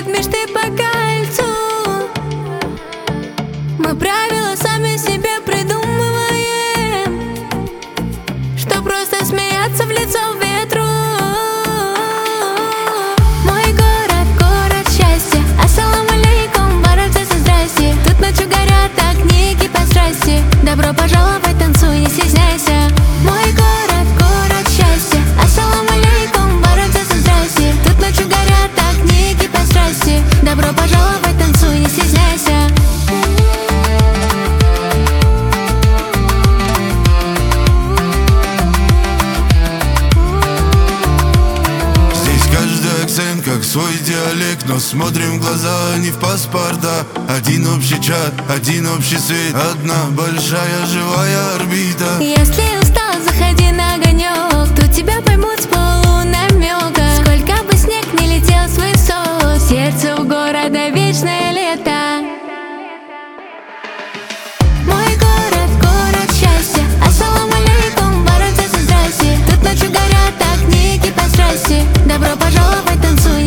летают мечты по кольцу. Мы правила сами себе придумываем, что просто смеяться в лицо ветру. Мой город, город счастья. Ассалам алейкум, баракзаса, здрасте. Тут ночью горят огни, кипят страсти. Добро пожаловать, танцуй, не стесняйся. Мой город, город счастья. Ассалам алейкум, баракзаса, здрасте. Тут ночью горят огни, кипят страсти. Добро пожаловать, танцуй, не стесняйся. Как свой диалект, но смотрим в глаза, а не в паспорта. Один общий чат, один общий свет, одна большая живая орбита. Если устал, заходи на огонек, тут тебя поймут с полунамека. Сколько бы снег не летел с высот, сердце у города вечное лето. Мой город, город счастья. Ассалам алейкум, баракзаса, здрасте. Тут ночью горят огни, кипят страсти. Добро пожаловать, танцуй.